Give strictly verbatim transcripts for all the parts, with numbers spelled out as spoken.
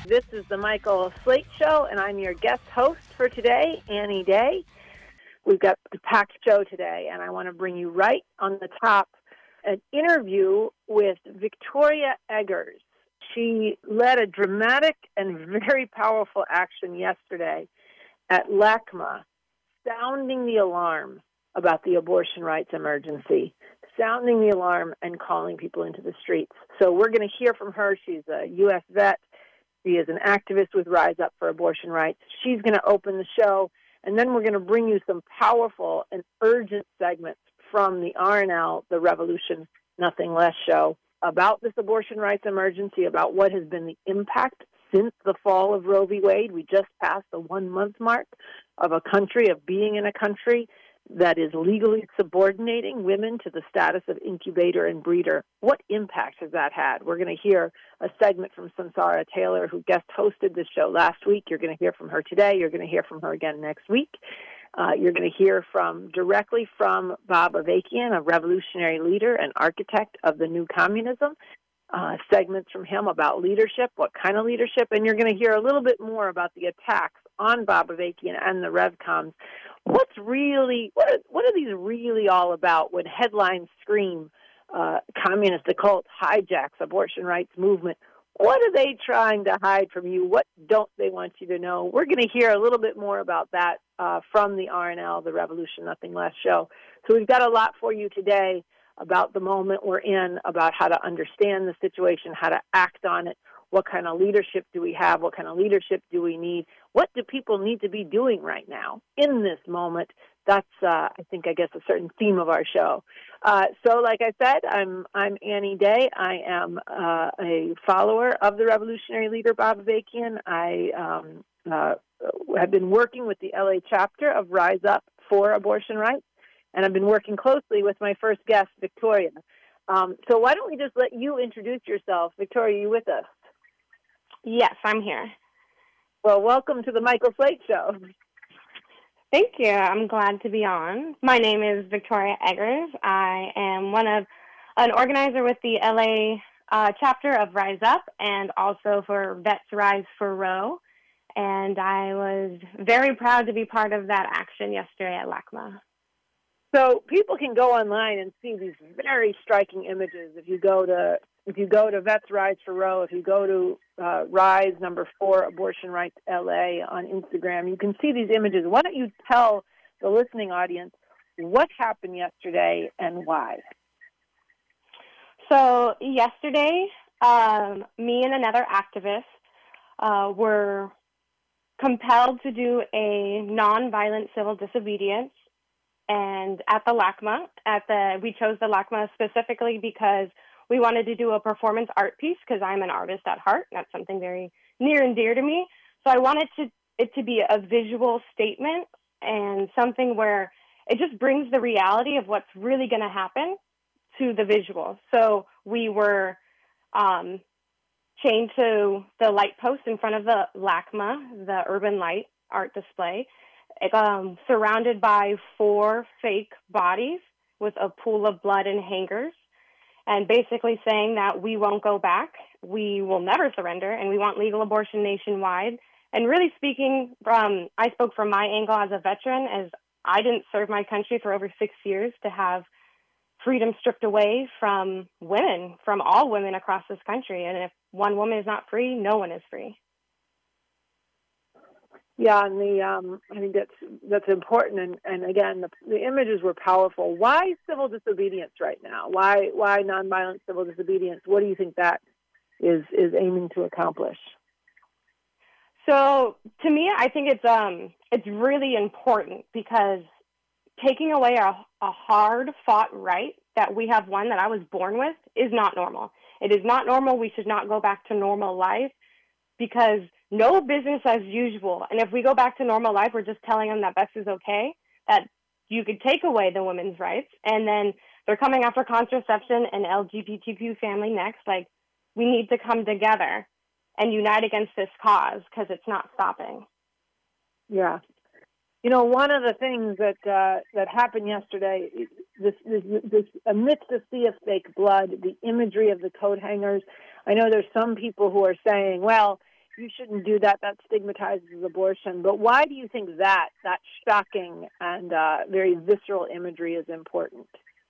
This is the Michael Slate Show, and I'm your guest host for today, Annie Day. We've got a packed show today, and I want to bring you right on the top an interview with Victoria Eggers. She led a dramatic and very powerful action yesterday at LACMA, sounding the alarm about the abortion rights emergency, sounding the alarm and calling people into the streets. So we're going to hear from her. She's a U S vet. She is an activist with Rise Up for Abortion Rights. She's going to open the show, and then we're going to bring you some powerful and urgent segments from the R N L, the Revolution Nothing Less show, about this abortion rights emergency, about what has been the impact since the fall of Roe v. Wade. We just passed the one-month mark of a country, of being in a country that is legally subordinating women to the status of incubator and breeder. What impact has that had? We're going to hear a segment from Samsara Taylor, who guest hosted this show last week. You're going to hear from her today. You're going to hear from her again next week. Uh, you're going to hear from directly from Bob Avakian, a revolutionary leader and architect of the new communism. Uh, segments from him about leadership, what kind of leadership, and you're going to hear a little bit more about the attacks on Bob Avakian and the RevComs. What's really, what are, what are these really all about when headlines scream uh, communist occult hijacks abortion rights movement? What are they trying to hide from you? What don't they want you to know? We're going to hear a little bit more about that uh, from the R N L, the Revolution Nothing Less show. So we've got a lot for you today about the moment we're in, about how to understand the situation, how to act on it, what kind of leadership do we have, what kind of leadership do we need, what do people need to be doing right now in this moment. That's, uh, I think, I guess, a certain theme of our show. Uh, so, like I said, I'm I'm Annie Day. I am uh, a follower of the revolutionary leader, Bob Avakian. I um, uh, have been working with the L A chapter of Rise Up for Abortion Rights, and I've been working closely with my first guest, Victoria. Um, so why don't we just let you introduce yourself. Victoria, are you with us? Yes, I'm here. Well, welcome to the Michael Slate Show. Thank you. I'm glad to be on. My name is Victoria Eggers. I am one of an organizer with the L A uh, chapter of Rise Up and also for Vets Rise for Roe. And I was very proud to be part of that action yesterday at LACMA. So people can go online and see these very striking images. If you go to if you go to Vets Rise for Roe, if you go to uh, Rise number four Abortion Rights L A on Instagram, you can see these images. Why don't you tell the listening audience what happened yesterday and why? So yesterday, um, me and another activist uh, were compelled to do a nonviolent civil disobedience. And at the LACMA, at the we chose the LACMA specifically because we wanted to do a performance art piece because I'm an artist at heart. That's something very near and dear to me. So I wanted to, it to be a visual statement and something where it just brings the reality of what's really going to happen to the visual. So we were um, chained to the light post in front of the LACMA, the Urban Light art display, Um, surrounded by four fake bodies with a pool of blood and hangers, and basically saying that we won't go back, we will never surrender, and we want legal abortion nationwide. And really speaking, um, I spoke from my angle as a veteran, as I didn't serve my country for over six years to have freedom stripped away from women, from all women across this country. And if one woman is not free, no one is free. Yeah, and the um, I think that's that's important, and, and again, the, the images were powerful. Why civil disobedience right now? Why why nonviolent civil disobedience? What do you think that is is aiming to accomplish? So to me, I think it's um it's really important because taking away a, a hard fought right that we have won, that I was born with, is not normal. It is not normal. We should not go back to normal life, because no business as usual. And if we go back to normal life, we're just telling them that best is okay, that you could take away the women's rights, and then they're coming after contraception and L G B T Q family next. Like, we need to come together and unite against this cause because it's not stopping. Yeah. You know, one of the things that uh, that happened yesterday, this, this, this amidst the sea of fake blood, the imagery of the coat hangers, I know there's some people who are saying, well, you shouldn't do that, that stigmatizes abortion. But why do you think that, that shocking and uh, very visceral imagery is important?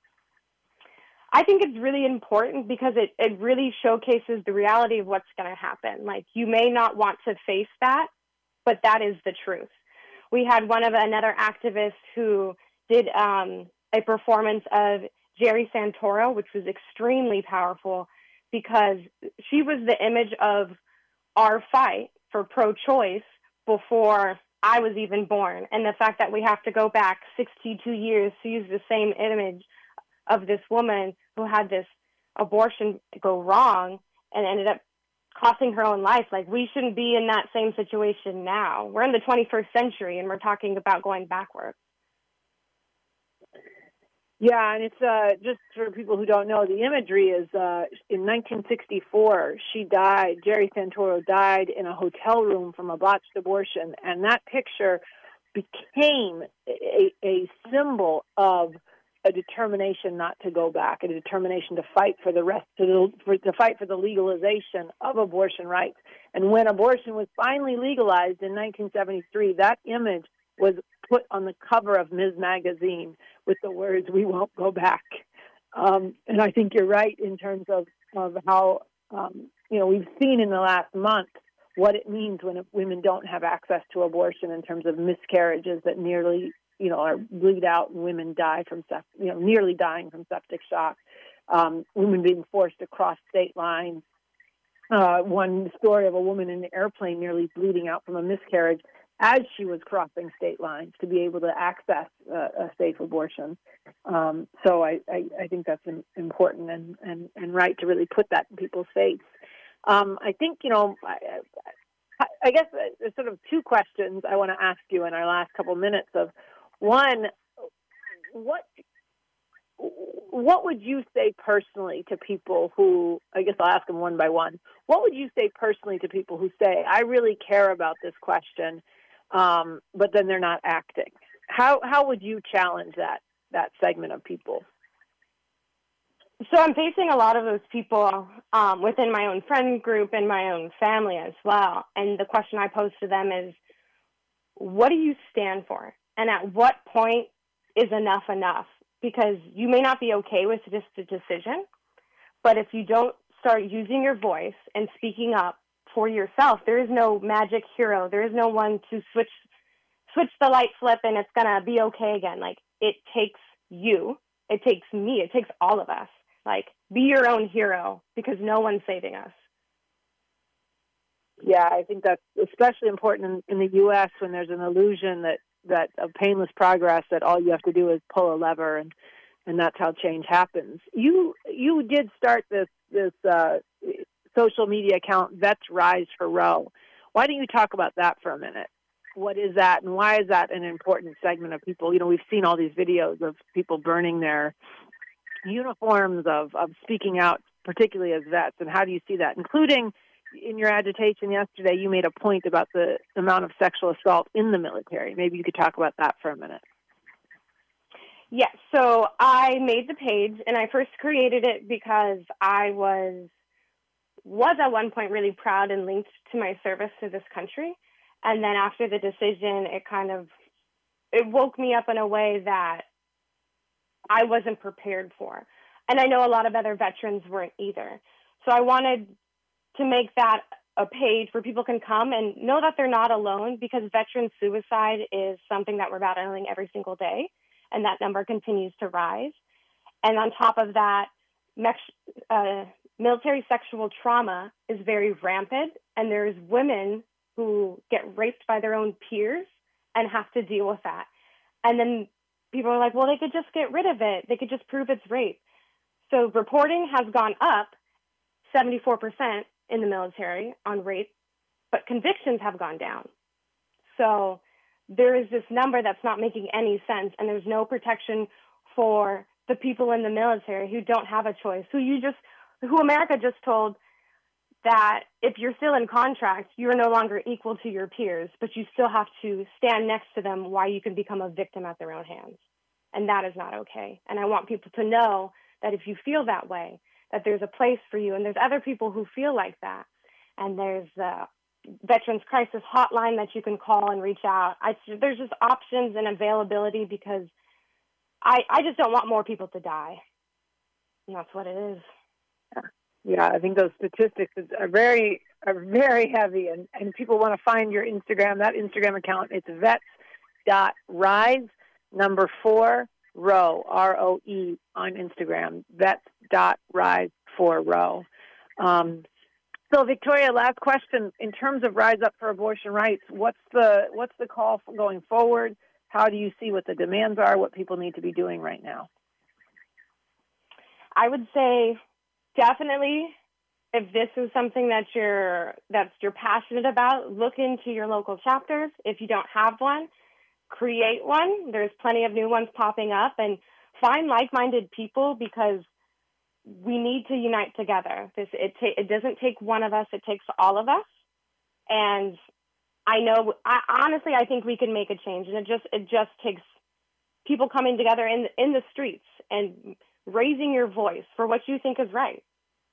I think it's really important because it, it really showcases the reality of what's going to happen. Like, you may not want to face that, but that is the truth. We had one of another activist who did um, a performance of Jerry Santoro, which was extremely powerful because she was the image of our fight for pro-choice before I was even born. And the fact that we have to go back sixty-two years to use the same image of this woman who had this abortion go wrong and ended up costing her own life. Like, we shouldn't be in that same situation now. We're in the twenty-first century and we're talking about going backwards. Yeah, and it's uh, just for people who don't know, the imagery is uh, in nineteen sixty-four, she died, Jerry Santoro died in a hotel room from a botched abortion, and that picture became a, a symbol of a determination not to go back, a determination to fight for the rest, to, for, to fight for the legalization of abortion rights. And when abortion was finally legalized in nineteen seventy-three, that image was put on the cover of Ms. Magazine with the words, "We won't go back." Um, and I think you're right in terms of, of how, um, you know, we've seen in the last month what it means when women don't have access to abortion in terms of miscarriages that nearly, you know, are bleed out and women die from, you know, nearly dying from septic shock. Um, women being forced to cross state lines. Uh, one story of a woman in an airplane nearly bleeding out from a miscarriage as she was crossing state lines to be able to access uh, a safe abortion. Um, so I, I, I think that's important and, and, and right to really put that in people's face. Um, I think, you know, I, I, I guess there's sort of two questions I want to ask you in our last couple minutes of, one, what what would you say personally to people who, I guess I'll ask them one by one, what would you say personally to people who say, I really care about this question, um, but then they're not acting? How how would you challenge that that segment of people? So I'm facing a lot of those people um, within my own friend group and my own family as well. And the question I pose to them is, what do you stand for? And at what point is enough enough? Because you may not be okay with just a decision, but if you don't start using your voice and speaking up for yourself, there is no magic hero. There is no one to switch switch the light flip and it's going to be okay again. Like, it takes you. It takes me. It takes all of us. Like, be your own hero because no one's saving us. Yeah, I think that's especially important in, in the U S when there's an illusion that, that of painless progress, that all you have to do is pull a lever and, and that's how change happens. You you did start this this uh, social media account, Vets Rise for Roe. Why don't you talk about that for a minute? What is that, and why is that an important segment of people? You know, we've seen all these videos of people burning their uniforms, of, of speaking out, particularly as vets, and how do you see that? Including in your agitation yesterday, you made a point about the amount of sexual assault in the military. Maybe you could talk about that for a minute. Yes, so I made the page, and I first created it because I was was at one point really proud and linked to my service to this country. And then after the decision, it kind of, it woke me up in a way that I wasn't prepared for. And I know a lot of other veterans weren't either. So I wanted to make that a page where people can come and know that they're not alone, because veteran suicide is something that we're battling every single day, and that number continues to rise. And on top of that, uh, military sexual trauma is very rampant, and there's women who get raped by their own peers and have to deal with that. And then people are like, well, they could just get rid of it. They could just prove it's rape. So reporting has gone up seventy-four percent in the military on rape, but convictions have gone down. So there is this number that's not making any sense, and there's no protection for the people in the military who don't have a choice, who you just, who America just told that if you're still in contract, you're no longer equal to your peers, but you still have to stand next to them while you can become a victim at their own hands. And that is not okay. And I want people to know that if you feel that way, that there's a place for you, and there's other people who feel like that. And there's uh, Veterans Crisis Hotline that you can call and reach out. I, there's just options and availability because I, I just don't want more people to die. And that's what it is. Yeah, yeah I think those statistics are very are very heavy, and, and people want to find your Instagram, that Instagram account. It's vets.rise, number four, row, R O E, on Instagram, vets.rise for row. Um, so, Victoria, last question. In terms of Rise Up for Abortion Rights, what's the what's the call for going forward? How do you see what the demands are, what people need to be doing right now? I would say definitely, if this is something that you're that's you're passionate about, look into your local chapters. If you don't have one, create one. There's plenty of new ones popping up, and find like-minded people because we need to unite together. This it ta- it doesn't take one of us; it takes all of us. And I know, I, honestly, I think we can make a change, and it just it just takes people coming together in in the streets and raising your voice for what you think is right.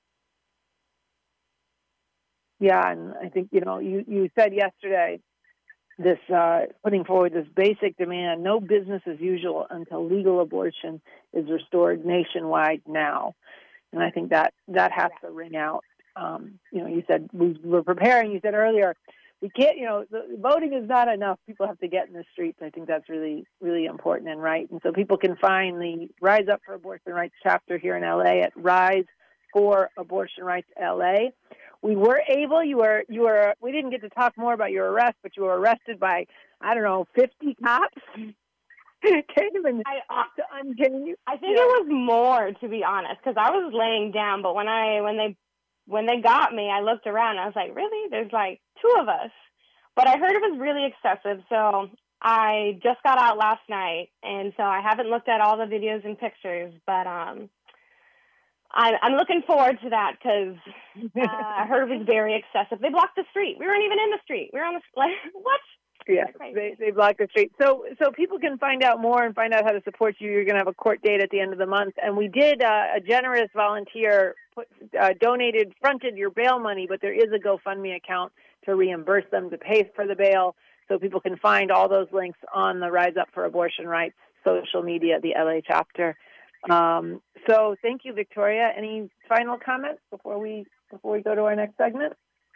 Yeah, and I think, you know, you, you said yesterday, this uh, putting forward this basic demand, no business as usual until legal abortion is restored nationwide now. And I think that, that has to ring out. Um, you know, you said we were preparing, you said earlier, we can't, you know, the, voting is not enough. People have to get in the streets. I think that's really, really important and right. And so people can find the Rise Up for Abortion Rights chapter here in L A at Rise for Abortion Rights L A. We were able, you were, you were, we didn't get to talk more about your arrest, but you were arrested by, I don't know, fifty cops. Can't even I, uh, to unchain you. I think yeah. it was more, to be honest, because I was laying down, but when I, when they, when they got me, I looked around, I was like, really? There's like two of us. But I heard it was really excessive, so I just got out last night, and so I haven't looked at all the videos and pictures, but um, I, I'm looking forward to that because uh, I heard it was very excessive. They blocked the street. We weren't even in the street. We were on the, like, what? Yeah, they, they blocked the street. So so people can find out more and find out how to support you. You're going to have a court date at the end of the month. And we did, uh, a generous volunteer put, uh, donated, fronted your bail money, but there is a GoFundMe account to reimburse them to pay for the bail. So people can find all those links on the Rise Up for Abortion Rights social media, the L A chapter. Um, so thank you, Victoria. Any final comments before we before we go to our next segment?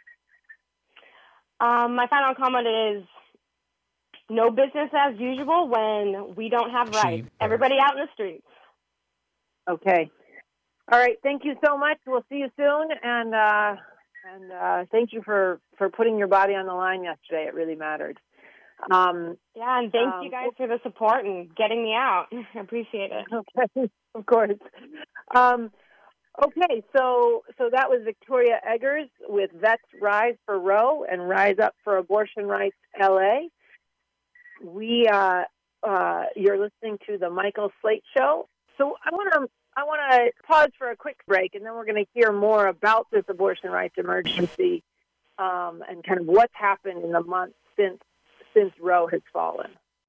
Um, my final comment is no business as usual when we don't have rights. Everybody out in the streets. Okay. All right. Thank you so much. We'll see you soon. And uh, and uh, thank you for, for putting your body on the line yesterday. It really mattered. Um, yeah, and thank um, you guys for the support and getting me out. I appreciate it. Okay, of course. Um, okay, so so that was Victoria Eggers with Vets Rise for Roe and Rise Up for Abortion Rights L A. We uh, uh, you're listening to the Michael Slate Show. So I want to I want to pause for a quick break, and then we're going to hear more about this abortion rights emergency um, and kind of what's happened in the months since since Roe has fallen.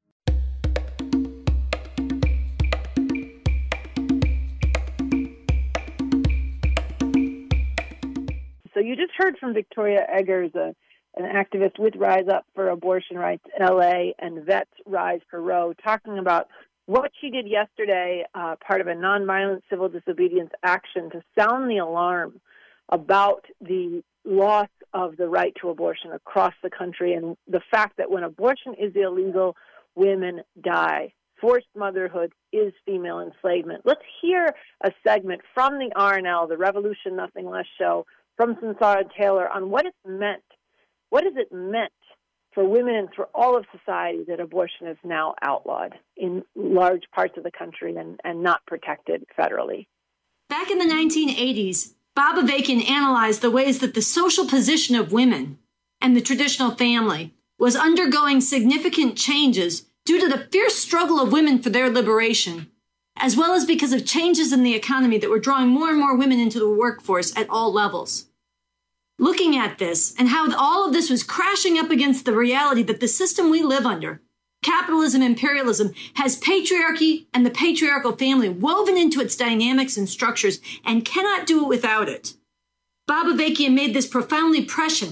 So you just heard from Victoria Eggers, a, an activist with Rise Up for Abortion Rights L A and Vets Rise for Roe, talking about what she did yesterday, uh, part of a nonviolent civil disobedience action to sound the alarm about the loss of the right to abortion across the country and the fact that when abortion is illegal, women die. Forced motherhood is female enslavement. Let's hear a segment from the R N L, the Revolution Nothing Less show, from Sunsara Taylor on what it's meant. What has it meant for women and for all of society that abortion is now outlawed in large parts of the country and, and not protected federally? Back in the nineteen eighties, Bob Avakian analyzed the ways that the social position of women and the traditional family was undergoing significant changes due to the fierce struggle of women for their liberation, as well as because of changes in the economy that were drawing more and more women into the workforce at all levels. Looking at this and how all of this was crashing up against the reality that the system we live under, capitalism, imperialism, has patriarchy and the patriarchal family woven into its dynamics and structures and cannot do it without it. Bob Avakian made this profoundly prescient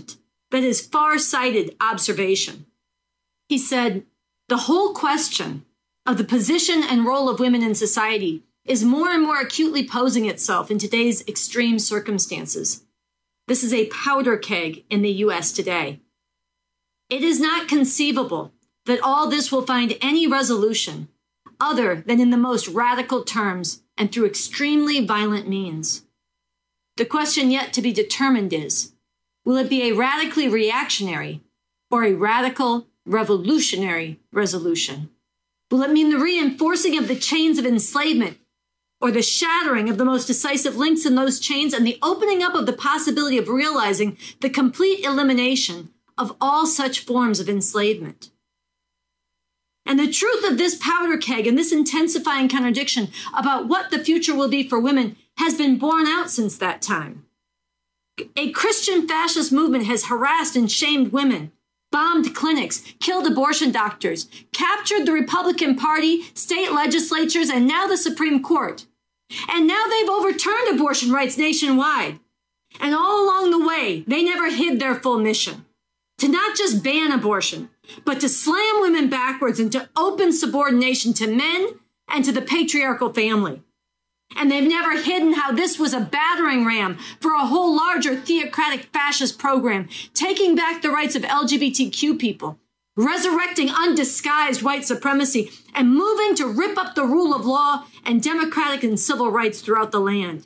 but his far-sighted observation. He said, "The whole question of the position and role of women in society is more and more acutely posing itself in today's extreme circumstances. This is a powder keg in the U S today. It is not conceivable that all this will find any resolution other than in the most radical terms and through extremely violent means. The question yet to be determined is, will it be a radically reactionary or a radical revolutionary resolution? Will it mean the reinforcing of the chains of enslavement or the shattering of the most decisive links in those chains and the opening up of the possibility of realizing the complete elimination of all such forms of enslavement?" And the truth of this powder keg and this intensifying contradiction about what the future will be for women has been borne out since that time. A Christian fascist movement has harassed and shamed women, bombed clinics, killed abortion doctors, captured the Republican Party, state legislatures, and now the Supreme Court. And now they've overturned abortion rights nationwide. And all along the way, they never hid their full mission: to not just ban abortion, but to slam women backwards into open subordination to men and to the patriarchal family. And they've never hidden how this was a battering ram for a whole larger theocratic fascist program, taking back the rights of L G B T Q people, resurrecting undisguised white supremacy, and moving to rip up the rule of law and democratic and civil rights throughout the land.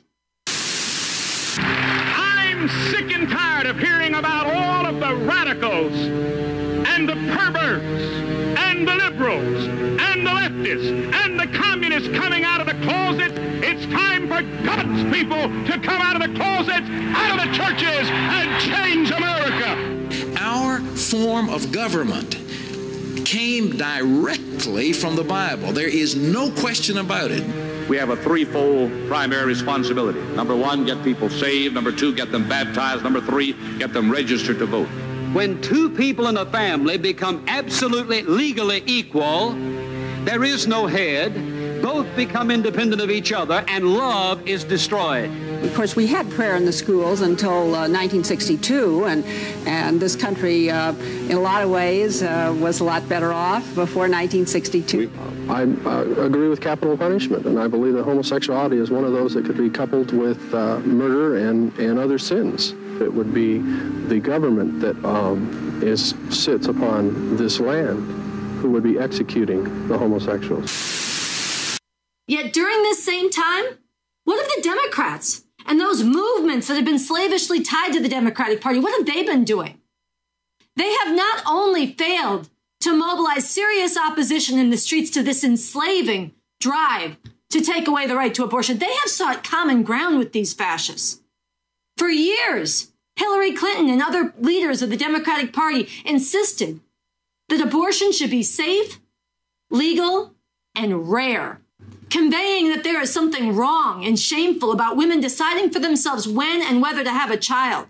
I'm sick and tired of hearing about all of the radicals and the perverts and the liberals and the leftists and the communists coming out of the closet. It's time for God's people to come out of the closets, out of the churches, and change America. Our form of government came directly from the Bible. There is no question about it. We have a threefold primary responsibility. Number one, get people saved. Number two, get them baptized. Number three, get them registered to vote. When two people in a family become absolutely legally equal, there is no head. Both become independent of each other, and love is destroyed. Of course, we had prayer in the schools until uh, nineteen sixty-two, and and this country, uh, in a lot of ways, uh, was a lot better off before nineteen sixty-two. We, I uh, agree with capital punishment, and I believe that homosexuality is one of those that could be coupled with uh, murder and, and other sins. It would be the government that um, is sits upon this land who would be executing the homosexuals. Yet during this same time, what have the Democrats and those movements that have been slavishly tied to the Democratic Party, what have they been doing? They have not only failed to mobilize serious opposition in the streets to this enslaving drive to take away the right to abortion, they have sought common ground with these fascists. For years, Hillary Clinton and other leaders of the Democratic Party insisted that abortion should be safe, legal, and rare, conveying that there is something wrong and shameful about women deciding for themselves when and whether to have a child.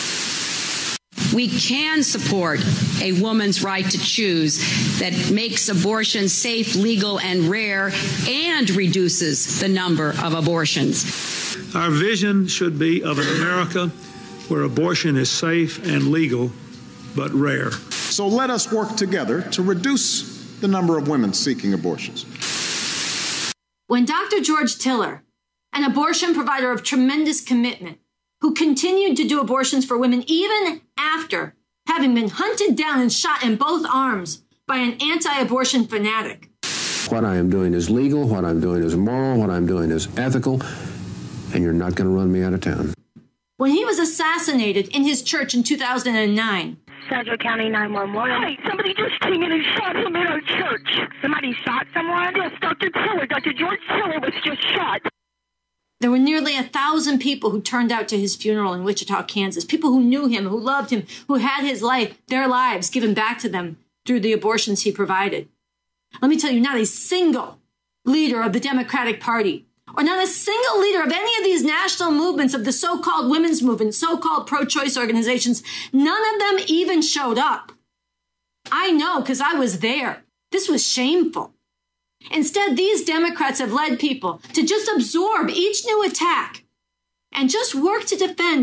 We can support a woman's right to choose that makes abortion safe, legal, and rare, and reduces the number of abortions. Our vision should be of an America where abortion is safe and legal, but rare. So let us work together to reduce the number of women seeking abortions. When Doctor George Tiller, an abortion provider of tremendous commitment, who continued to do abortions for women even after having been hunted down and shot in both arms by an anti-abortion fanatic. What I am doing is legal, what I'm doing is moral, what I'm doing is ethical, and you're not going to run me out of town. When he was assassinated in his church in two thousand nine. Central County nine one one. Hey, somebody just came in and shot him in our church. Somebody shot someone? Yes, Doctor Tiller. Doctor George Tiller was just shot. There were nearly a thousand people who turned out to his funeral in Wichita, Kansas. People who knew him, who loved him, who had his life, their lives given back to them through the abortions he provided. Let me tell you, not a single leader of the Democratic Party, or not a single leader of any of these national movements of the so-called women's movement, so-called pro-choice organizations, none of them even showed up. I know, because I was there. This was shameful. Instead, these Democrats have led people to just absorb each new attack and just work to defend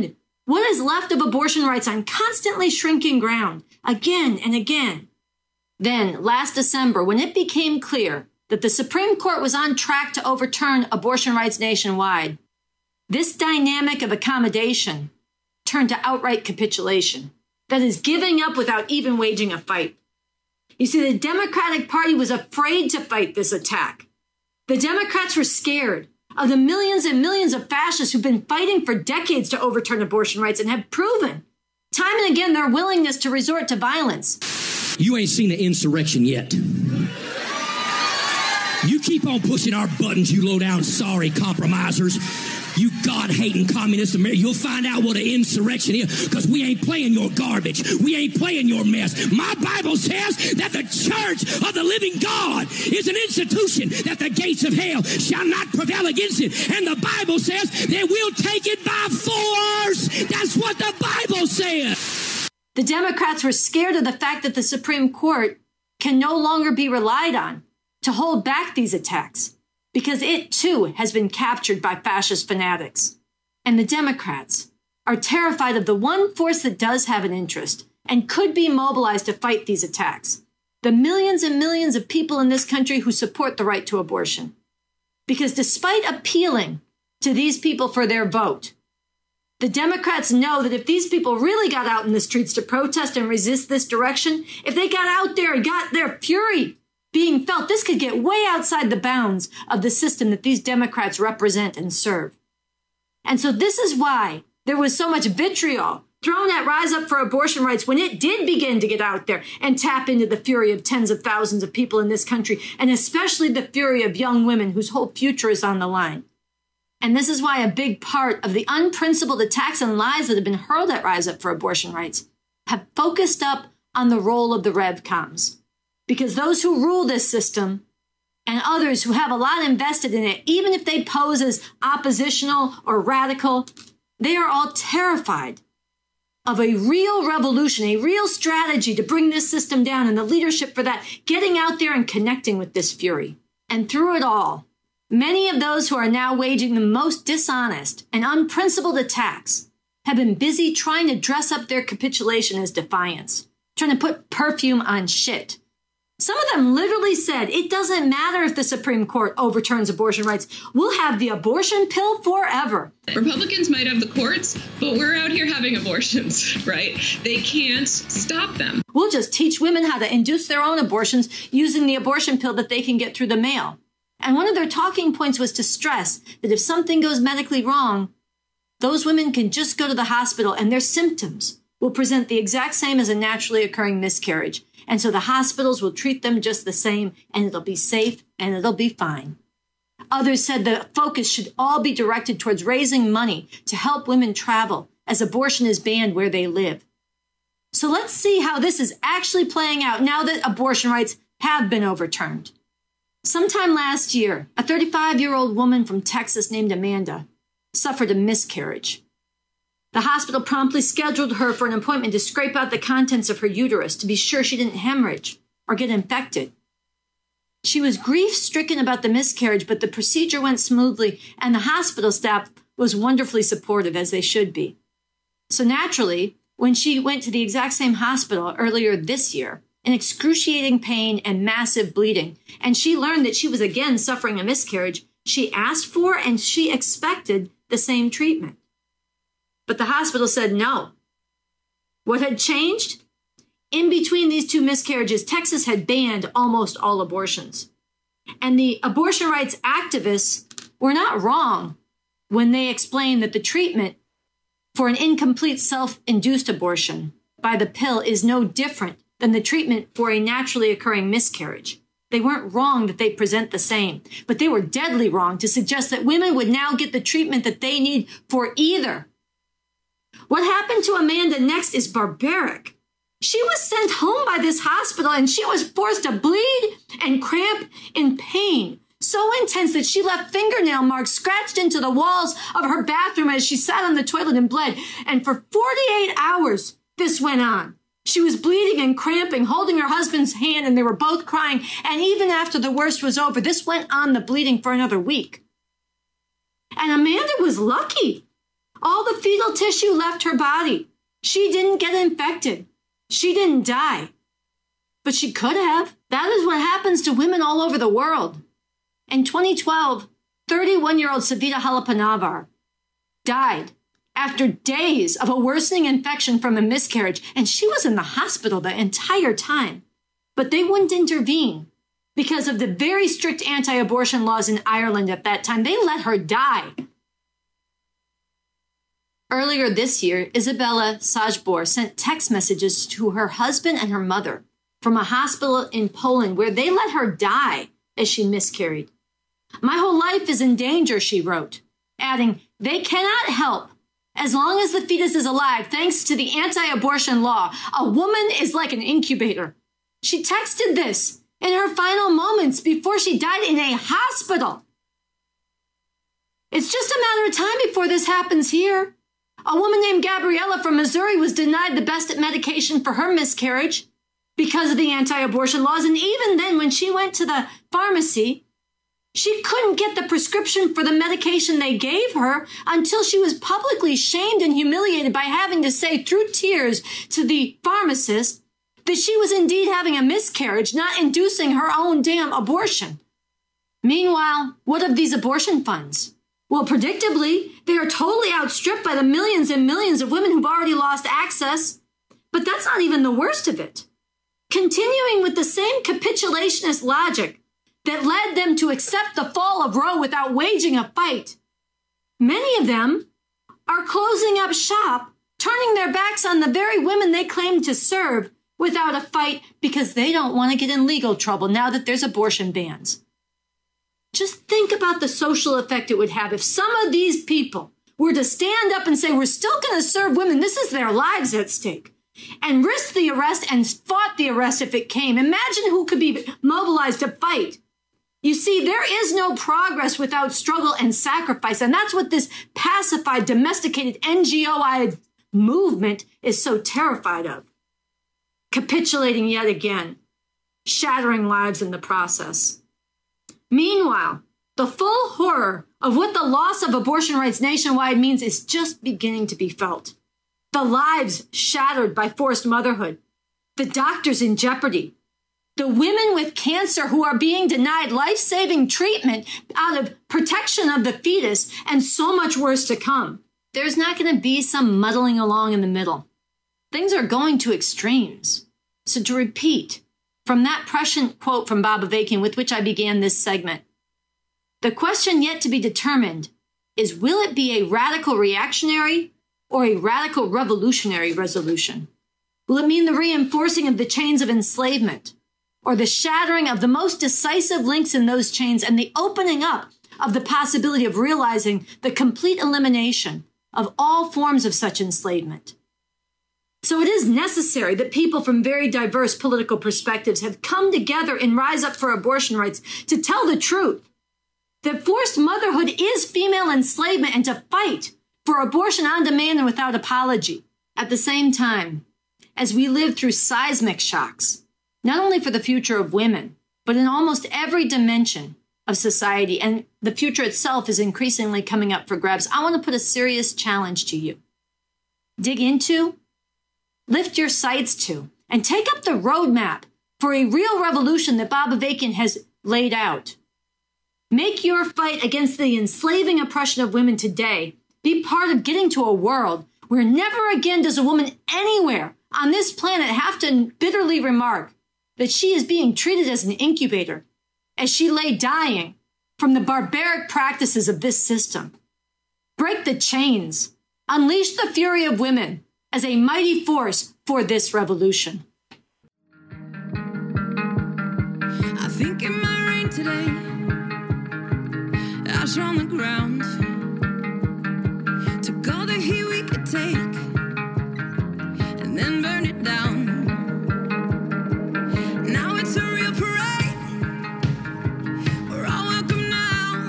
What is left of abortion rights on constantly shrinking ground, again and again? Then, last December, when it became clear that the Supreme Court was on track to overturn abortion rights nationwide, this dynamic of accommodation turned to outright capitulation. That is, giving up without even waging a fight. You see, the Democratic Party was afraid to fight this attack. The Democrats were scared of the millions and millions of fascists who've been fighting for decades to overturn abortion rights and have proven time and again their willingness to resort to violence. You ain't seen an insurrection yet. You keep on pushing our buttons, you low-down sorry compromisers. You God-hating communist America, you'll find out what an insurrection is, because we ain't playing your garbage. We ain't playing your mess. My Bible says that the church of the living God is an institution, that the gates of hell shall not prevail against it. And the Bible says that we'll take it by force. That's what the Bible says. The Democrats were scared of the fact that the Supreme Court can no longer be relied on to hold back these attacks, because it, too, has been captured by fascist fanatics. And the Democrats are terrified of the one force that does have an interest and could be mobilized to fight these attacks: the millions and millions of people in this country who support the right to abortion. Because despite appealing to these people for their vote, the Democrats know that if these people really got out in the streets to protest and resist this direction, if they got out there and got their fury being felt, this could get way outside the bounds of the system that these Democrats represent and serve. And so this is why there was so much vitriol thrown at Rise Up for Abortion Rights when it did begin to get out there and tap into the fury of tens of thousands of people in this country, and especially the fury of young women whose whole future is on the line. And this is why a big part of the unprincipled attacks and lies that have been hurled at Rise Up for Abortion Rights have focused up on the role of the RevComs. Because those who rule this system and others who have a lot invested in it, even if they pose as oppositional or radical, they are all terrified of a real revolution, a real strategy to bring this system down, and the leadership for that getting out there and connecting with this fury. And through it all, many of those who are now waging the most dishonest and unprincipled attacks have been busy trying to dress up their capitulation as defiance, trying to put perfume on shit. Some of them literally said, it doesn't matter if the Supreme Court overturns abortion rights. We'll have the abortion pill forever. Republicans might have the courts, but we're out here having abortions, right? They can't stop them. We'll just teach women how to induce their own abortions using the abortion pill that they can get through the mail. And one of their talking points was to stress that if something goes medically wrong, those women can just go to the hospital and their symptoms will present the exact same as a naturally occurring miscarriage. And so the hospitals will treat them just the same, and it'll be safe and it'll be fine. Others said the focus should all be directed towards raising money to help women travel, as abortion is banned where they live. So let's see how this is actually playing out now that abortion rights have been overturned. Sometime last year, a thirty-five-year-old woman from Texas named Amanda suffered a miscarriage. The hospital promptly scheduled her for an appointment to scrape out the contents of her uterus to be sure she didn't hemorrhage or get infected. She was grief-stricken about the miscarriage, but the procedure went smoothly, and the hospital staff was wonderfully supportive, as they should be. So naturally, when she went to the exact same hospital earlier this year, in excruciating pain and massive bleeding, and she learned that she was again suffering a miscarriage, she asked for and she expected the same treatment. But the hospital said no. What had changed? In between these two miscarriages, Texas had banned almost all abortions. And the abortion rights activists were not wrong when they explained that the treatment for an incomplete self-induced abortion by the pill is no different than the treatment for a naturally occurring miscarriage. They weren't wrong that they present the same, but they were deadly wrong to suggest that women would now get the treatment that they need for either. What happened to Amanda next is barbaric. She was sent home by this hospital and she was forced to bleed and cramp in pain so intense that she left fingernail marks scratched into the walls of her bathroom as she sat on the toilet and bled. And for forty-eight hours, this went on. She was bleeding and cramping, holding her husband's hand, and they were both crying. And even after the worst was over, this went on, the bleeding, for another week. And Amanda was lucky. All the fetal tissue left her body. She didn't get infected. She didn't die. But she could have. That is what happens to women all over the world. In twenty twelve, thirty-one-year-old Savita Halappanavar died after days of a worsening infection from a miscarriage, and she was in the hospital the entire time. But they wouldn't intervene because of the very strict anti-abortion laws in Ireland at that time. They let her die. Earlier this year, Isabella Sajbor sent text messages to her husband and her mother from a hospital in Poland where they let her die as she miscarried. My whole life is in danger, she wrote, adding, they cannot help as long as the fetus is alive, thanks to the anti-abortion law. A woman is like an incubator. She texted this in her final moments before she died in a hospital. It's just a matter of time before this happens here. A woman named Gabriella from Missouri was denied the best medication for her miscarriage because of the anti-abortion laws. And even then, when she went to the pharmacy, she couldn't get the prescription for the medication they gave her until she was publicly shamed and humiliated by having to say through tears to the pharmacist that she was indeed having a miscarriage, not inducing her own damn abortion. Meanwhile, what of these abortion funds? Well, predictably, they are totally outstripped by the millions and millions of women who've already lost access. But that's not even the worst of it. Continuing with the same capitulationist logic that led them to accept the fall of Roe without waging a fight, many of them are closing up shop, turning their backs on the very women they claim to serve without a fight because they don't want to get in legal trouble now that there's abortion bans. Just think about the social effect it would have if some of these people were to stand up and say, we're still going to serve women. This is their lives at stake, and risk the arrest and fought the arrest if it came. Imagine who could be mobilized to fight. You see, there is no progress without struggle and sacrifice. And that's what this pacified, domesticated, N G O-eyed movement is so terrified of. Capitulating yet again, shattering lives in the process. Meanwhile, the full horror of what the loss of abortion rights nationwide means is just beginning to be felt. The lives shattered by forced motherhood, the doctors in jeopardy, the women with cancer who are being denied life-saving treatment out of protection of the fetus, and so much worse to come. There's not going to be some muddling along in the middle. Things are going to extremes. So to repeat, from that prescient quote from Bob Avakian with which I began this segment, the question yet to be determined is, will it be a radical reactionary or a radical revolutionary resolution? Will it mean the reinforcing of the chains of enslavement, or the shattering of the most decisive links in those chains and the opening up of the possibility of realizing the complete elimination of all forms of such enslavement? So it is necessary that people from very diverse political perspectives have come together and rise up for abortion rights to tell the truth, that forced motherhood is female enslavement, and to fight for abortion on demand and without apology. At the same time, as we live through seismic shocks, not only for the future of women, but in almost every dimension of society, and the future itself is increasingly coming up for grabs, I want to put a serious challenge to you. Dig into, lift your sights to, and take up the roadmap for a real revolution that Bob Avakian has laid out. Make your fight against the enslaving oppression of women today be part of getting to a world where never again does a woman anywhere on this planet have to bitterly remark that she is being treated as an incubator as she lay dying from the barbaric practices of this system. Break the chains. Unleash the fury of women as a mighty force for this revolution. I think it might rain today. Ash on the ground. Took all the heat we could take and then burn it down. Now it's a real parade. We're all welcome now.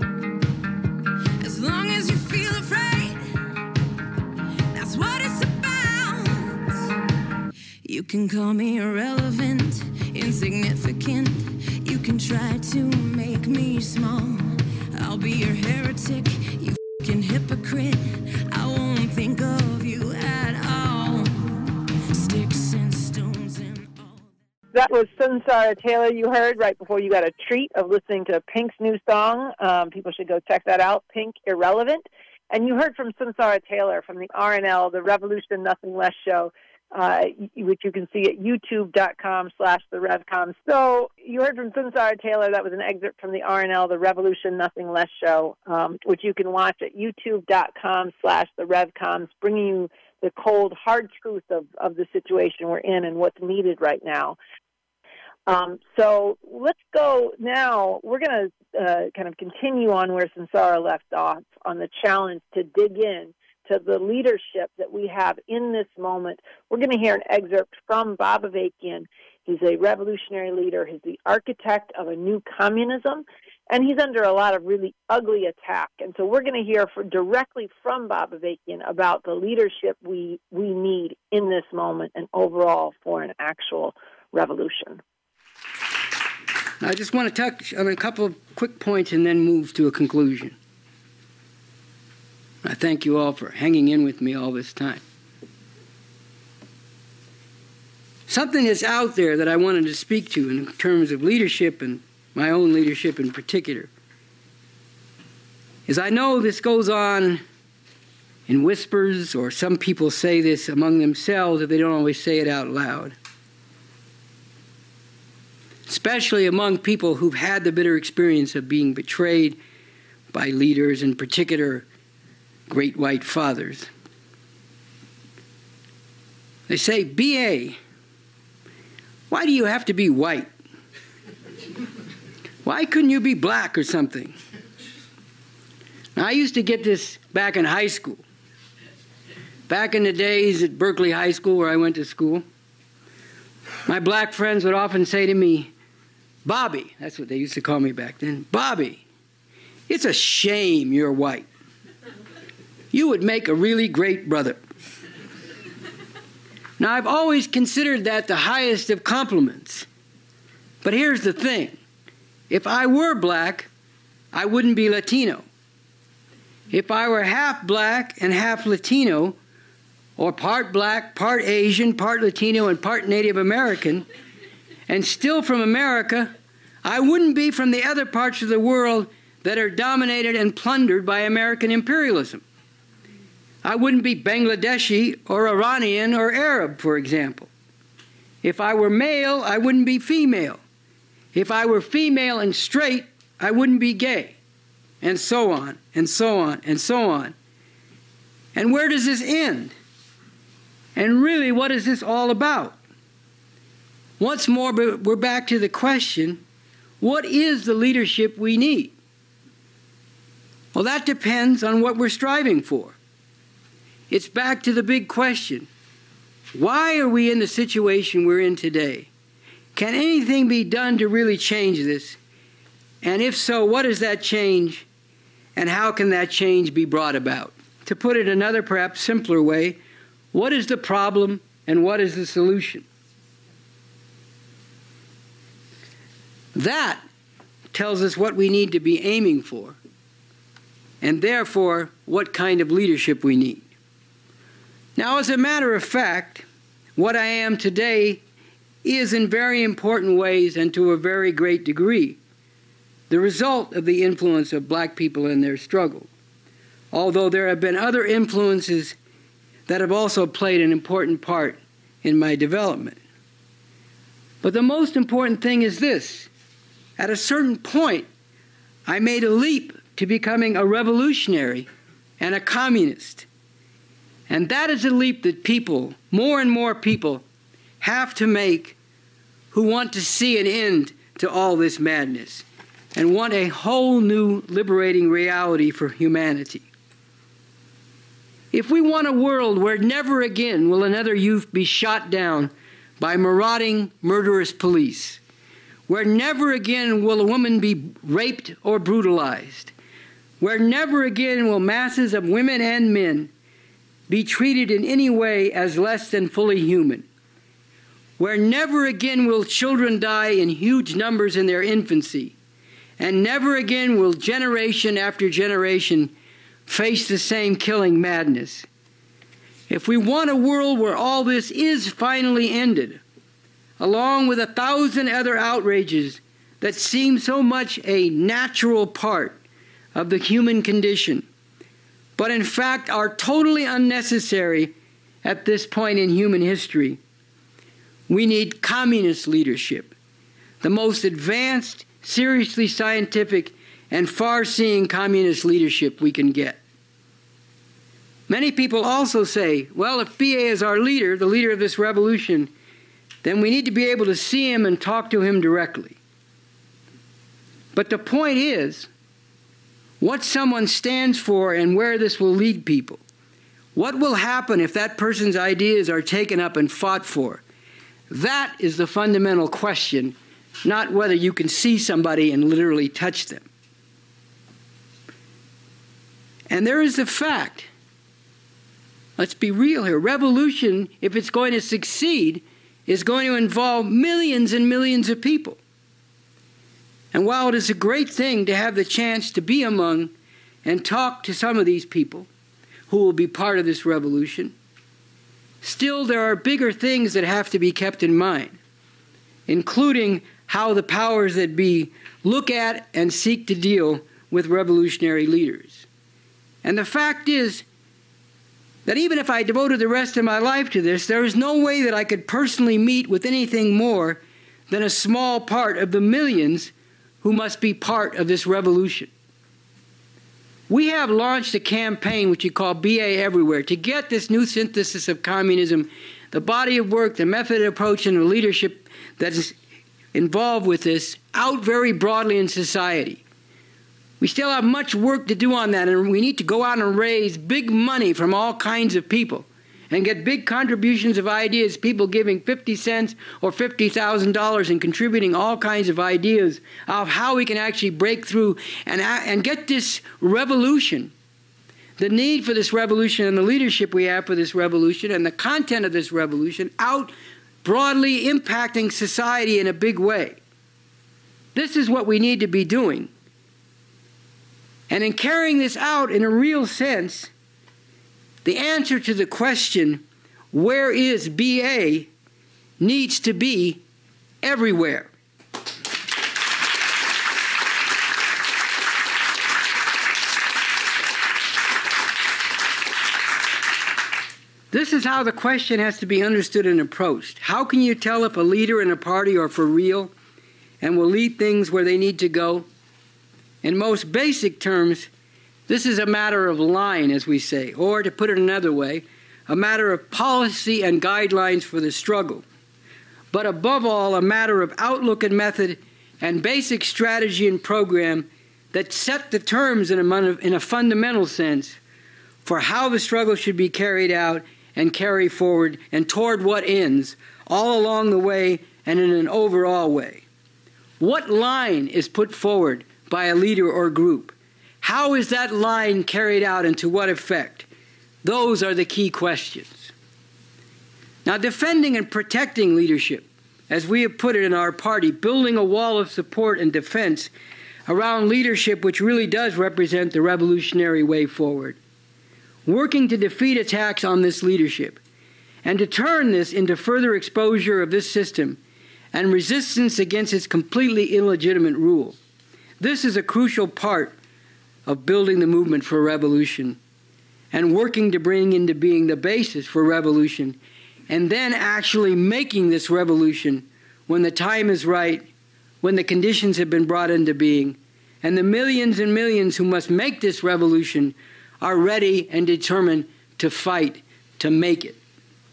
As long as you feel afraid, that's what it's about. You can call me irrelevant, insignificant. You can try to make me small. I'll be your heretic, you fucking hypocrite. I'll that was Sunsara Taylor you heard right before you got a treat of listening to Pink's new song. Um, people should go check that out, Pink Irrelevant. And you heard from Sunsara Taylor from the R N L, the Revolution Nothing Less show, uh, which you can see at youtube.com slash the RevCom. So you heard from Sunsara Taylor. That was an excerpt from the R N L, the Revolution Nothing Less show, um, which you can watch at youtube.com slash the RevComs, bringing you the cold, hard truth of, of the situation we're in and what's needed right now. Um, so let's go now. We're going to uh, kind of continue on where Sunsara left off on the challenge to dig in to the leadership that we have in this moment. We're going to hear an excerpt from Bob Avakian. He's a revolutionary leader. He's the architect of a new communism, and he's under a lot of really ugly attack. And so we're going to hear for, directly from Bob Avakian about the leadership we, we need in this moment and overall for an actual revolution. I just want to touch on a couple of quick points and then move to a conclusion. I thank you all for hanging in with me all this time. Something that's out there that I wanted to speak to in terms of leadership and my own leadership in particular is I know this goes on in whispers, or some people say this among themselves if they don't always say it out loud. Especially among people who've had the bitter experience of being betrayed by leaders, in particular, great white fathers. They say, B A, why do you have to be white? Why couldn't you be black or something? Now, I used to get this back in high school. Back in the days at Berkeley High School where I went to school, my black friends would often say to me, Bobby, that's what they used to call me back then, Bobby, it's a shame you're white. You would make a really great brother. Now, I've always considered that the highest of compliments. But here's the thing. If I were black, I wouldn't be Latino. If I were half black and half Latino, or part black, part Asian, part Latino, and part Native American, and still from America, I wouldn't be from the other parts of the world that are dominated and plundered by American imperialism. I wouldn't be Bangladeshi or Iranian or Arab, for example. If I were male, I wouldn't be female. If I were female and straight, I wouldn't be gay. And so on, and so on, and so on. And where does this end? And really, what is this all about? Once more, we're back to the question, what is the leadership we need? Well, that depends on what we're striving for. It's back to the big question. Why are we in the situation we're in today? Can anything be done to really change this? And if so, what is that change? And how can that change be brought about? To put it another, perhaps simpler way, what is the problem and what is the solution? That tells us what we need to be aiming for, and therefore what kind of leadership we need. Now, as a matter of fact, what I am today is in very important ways and to a very great degree the result of the influence of black people in their struggle, although there have been other influences that have also played an important part in my development. But the most important thing is this. At a certain point, I made a leap to becoming a revolutionary and a communist. And that is a leap that people, more and more people, have to make who want to see an end to all this madness and want a whole new liberating reality for humanity. If we want a world where never again will another youth be shot down by marauding, murderous police, where never again will a woman be raped or brutalized, where never again will masses of women and men be treated in any way as less than fully human, where never again will children die in huge numbers in their infancy, and never again will generation after generation face the same killing madness. If we want a world where all this is finally ended, along with a thousand other outrages that seem so much a natural part of the human condition, but in fact are totally unnecessary at this point in human history. We need communist leadership, the most advanced, seriously scientific, and far-seeing communist leadership we can get. Many people also say, well, if B A is our leader, the leader of this revolution, then we need to be able to see him and talk to him directly. But the point is, what someone stands for and where this will lead people. What will happen if that person's ideas are taken up and fought for? That is the fundamental question, not whether you can see somebody and literally touch them. And there is the fact, let's be real here, revolution, if it's going to succeed, is going to involve millions and millions of people. And while it is a great thing to have the chance to be among and talk to some of these people who will be part of this revolution, still there are bigger things that have to be kept in mind, including how the powers that be look at and seek to deal with revolutionary leaders. And the fact is that even if I devoted the rest of my life to this, there is no way that I could personally meet with anything more than a small part of the millions who must be part of this revolution. We have launched a campaign which we call B A Everywhere to get this new synthesis of communism, the body of work, the method of approach, and the leadership that is involved with this out very broadly in society. We still have much work to do on that, and we need to go out and raise big money from all kinds of people and get big contributions of ideas, people giving fifty cents or fifty thousand dollars and contributing all kinds of ideas of how we can actually break through and, and get this revolution, the need for this revolution and the leadership we have for this revolution and the content of this revolution out broadly impacting society in a big way. This is what we need to be doing. And in carrying this out in a real sense, the answer to the question, where is B A, needs to be everywhere. This is how the question has to be understood and approached. How can you tell if a leader in a party are for real and will lead things where they need to go? In most basic terms, this is a matter of line, as we say, or to put it another way, a matter of policy and guidelines for the struggle. But above all, a matter of outlook and method and basic strategy and program that set the terms in a, in a fundamental sense for how the struggle should be carried out and carry forward and toward what ends, all along the way and in an overall way. What line is put forward by a leader or group? How is that line carried out and to what effect? Those are the key questions. Now, defending and protecting leadership, as we have put it in our party, building a wall of support and defense around leadership which really does represent the revolutionary way forward, working to defeat attacks on this leadership and to turn this into further exposure of this system and resistance against its completely illegitimate rule. This is a crucial part of building the movement for revolution and working to bring into being the basis for revolution and then actually making this revolution when the time is right, when the conditions have been brought into being, and the millions and millions who must make this revolution are ready and determined to fight to make it.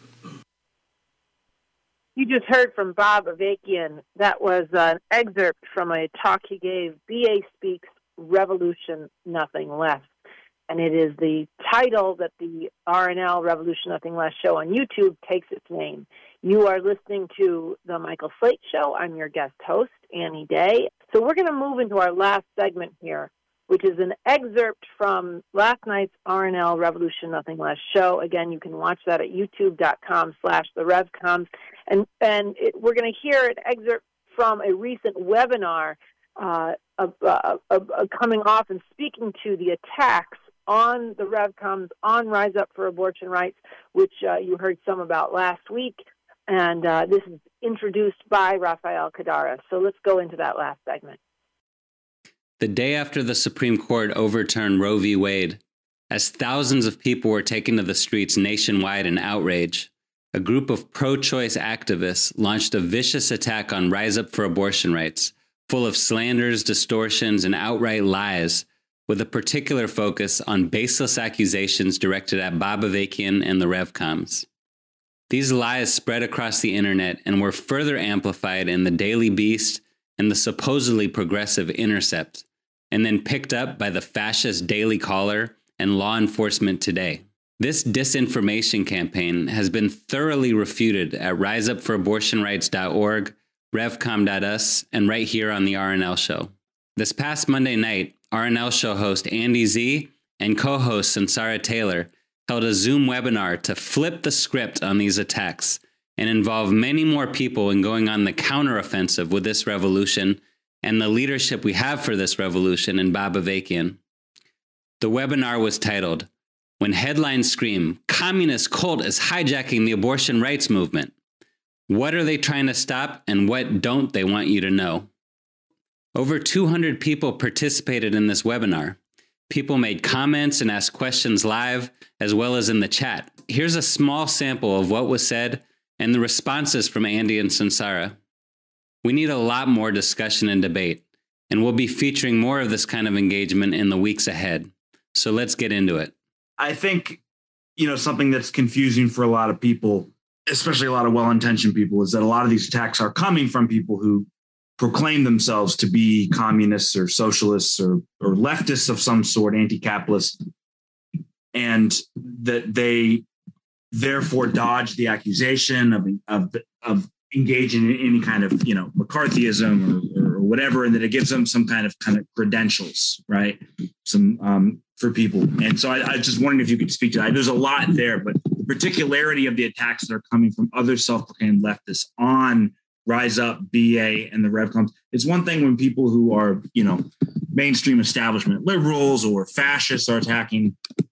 You just heard from Bob Avakian. That was an excerpt from a talk he gave, B A Speaks Revolution, Nothing Less. And it is the title that the R N L Revolution Nothing Less show on YouTube takes its name. You are listening to The Michael Slate Show. I'm your guest host, Annie Day. So we're going to move into our last segment here, which is an excerpt from last night's R N L Revolution Nothing Less show. Again, you can watch that at youtube.com slash the RevComs. And, and it, we're going to hear an excerpt from a recent webinar uh, of, uh, of, of coming off and speaking to the attacks on the RevComs, on Rise Up for Abortion Rights, which uh, you heard some about last week. And uh, this is introduced by Rafael Cadares. So let's go into that last segment. The day after the Supreme Court overturned Roe v. Wade, as thousands of people were taken to the streets nationwide in outrage, a group of pro-choice activists launched a vicious attack on Rise Up for Abortion Rights, full of slanders, distortions, and outright lies, with a particular focus on baseless accusations directed at Bob Avakian and the RevComs. These lies spread across the internet and were further amplified in the Daily Beast and the supposedly progressive Intercept, and then picked up by the fascist Daily Caller and Law Enforcement Today. This disinformation campaign has been thoroughly refuted at rise up for abortion rights dot org, revcom dot u s, and right here on the R N L Show. This past Monday night, R N L Show host Andy Z and co-host Sansara Taylor held a Zoom webinar to flip the script on these attacks and involve many more people in going on the counteroffensive with this revolution and the leadership we have for this revolution in Bob Avakian. The webinar was titled, "When Headlines Scream, Communist Cult is Hijacking the Abortion Rights Movement. What are they trying to stop and what don't they want you to know?" Over two hundred people participated in this webinar. People made comments and asked questions live, as well as in the chat. Here's a small sample of what was said and the responses from Andy and Sansara. We need a lot more discussion and debate, and we'll be featuring more of this kind of engagement in the weeks ahead. So let's get into it. I think, you know, something that's confusing for a lot of people, especially a lot of well-intentioned people, is that a lot of these attacks are coming from people who proclaim themselves to be communists or socialists or, or leftists of some sort, anti-capitalist, and that they therefore dodge the accusation of, of, of engaging in any kind of, you know, McCarthyism or, or whatever, and that it gives them some kind of kind of credentials, right? Some um, for people. And so I, I just wondering if you could speak to that. There's a lot there, but the particularity of the attacks that are coming from other self-proclaimed leftists on Rise Up, B A, and the RevComs. It's one thing when people who are, you know, mainstream establishment liberals or fascists are attacking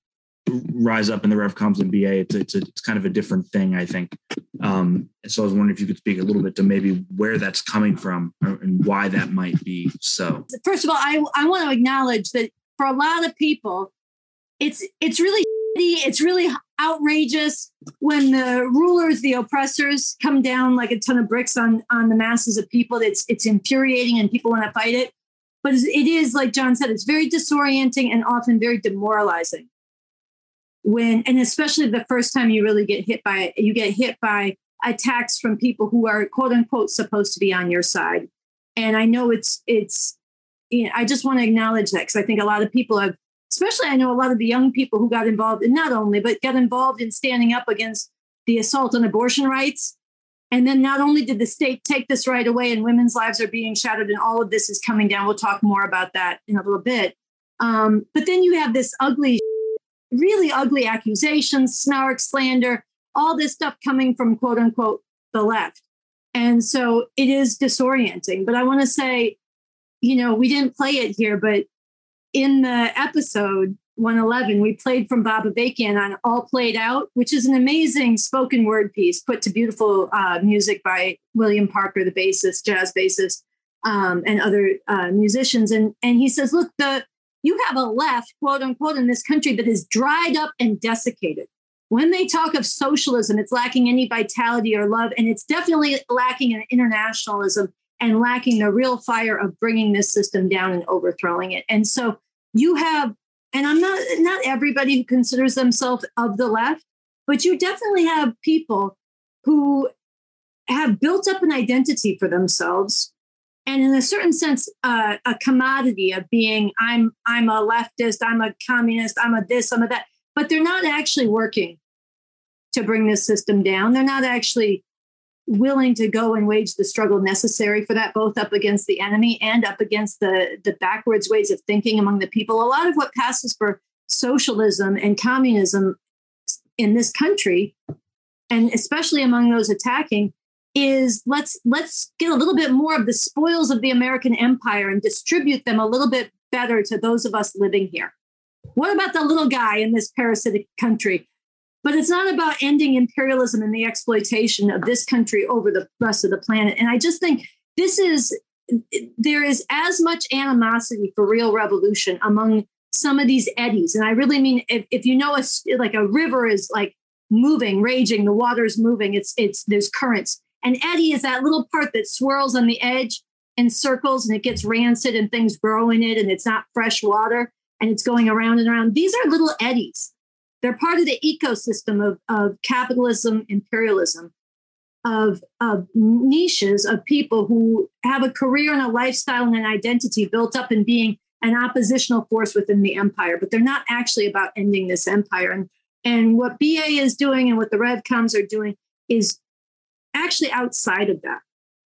Rise Up and the RevComs and B A. It's, it's, a, it's kind of a different thing, I think. Um, and so I was wondering if you could speak a little bit to maybe where that's coming from and why that might be so. First of all, I, I want to acknowledge that for a lot of people, it's it's really shitty, it's really outrageous when the rulers, the oppressors, come down like a ton of bricks on on the masses of people. It's it's infuriating and people want to fight it. But it is, like John said, it's very disorienting and often very demoralizing. When, and especially the first time you really get hit by it, you get hit by attacks from people who are quote unquote supposed to be on your side. And I know it's, it's, you know, I just want to acknowledge that because I think a lot of people have, especially I know a lot of the young people who got involved in not only, but got involved in standing up against the assault on abortion rights. And then not only did the state take this right away and women's lives are being shattered and all of this is coming down. We'll talk more about that in a little bit. Um, but then you have this ugly, really ugly accusations, snark, slander, all this stuff coming from quote unquote the left. And so it is disorienting. But I want to say, you know, we didn't play it here, but in the episode one eleven, we played from Bob Avakian on All Played Out, which is an amazing spoken word piece put to beautiful uh, music by William Parker, the bassist, jazz bassist, um, and other uh, musicians. And, and he says, look, the you have a left, quote unquote, in this country that is dried up and desiccated. When they talk of socialism, it's lacking any vitality or love, and it's definitely lacking an internationalism and lacking the real fire of bringing this system down and overthrowing it. And so you have, and I'm not, not everybody who considers themselves of the left, but you definitely have people who have built up an identity for themselves. And in a certain sense, uh, a commodity of being, I'm I'm a leftist, I'm a communist, I'm a this, I'm a that. But they're not actually working to bring this system down. They're not actually willing to go and wage the struggle necessary for that, both up against the enemy and up against the, the backwards ways of thinking among the people. A lot of what passes for socialism and communism in this country, and especially among those attacking, is let's let's get a little bit more of the spoils of the American empire and distribute them a little bit better to those of us living here. What about the little guy in this parasitic country? But it's not about ending imperialism and the exploitation of this country over the rest of the planet. And I just think this is, there is as much animosity for real revolution among some of these eddies. And I really mean, if, if you know, a, like a river is like moving, raging, the water's moving, it's, it's, there's currents. An eddy is that little part that swirls on the edge and circles and it gets rancid and things grow in it and it's not fresh water and it's going around and around. These are little eddies. They're part of the ecosystem of, of capitalism, imperialism, of, of niches of people who have a career and a lifestyle and an identity built up in being an oppositional force within the empire, but they're not actually about ending this empire. And, and what B A is doing and what the RevComs are doing is actually outside of that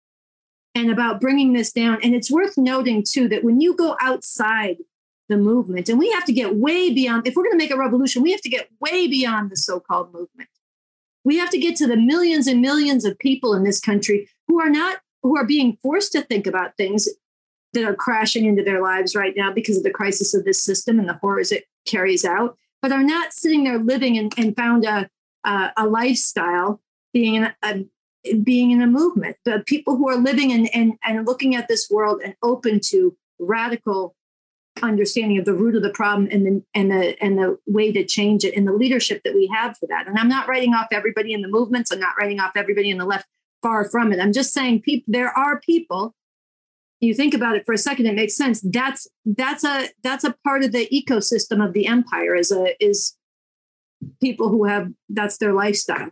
and about bringing this down. And it's worth noting, too, that when you go outside the movement, and we have to get way beyond, if we're going to make a revolution, we have to get way beyond the so-called movement. We have to get to the millions and millions of people in this country who are not, who are being forced to think about things that are crashing into their lives right now because of the crisis of this system and the horrors it carries out, but are not sitting there living and, and found a, a, a lifestyle being in a, being in a movement. The people who are living and, and, and looking at this world and open to radical understanding of the root of the problem and the and the and the way to change it and the leadership that we have for that. And I'm not writing off everybody in the movements. I'm not writing off everybody in the left. Far from it. I'm just saying people, there are people, you think about it for a second, it makes sense. That's that's a that's a part of the ecosystem of the empire is a is people who have that's their lifestyle.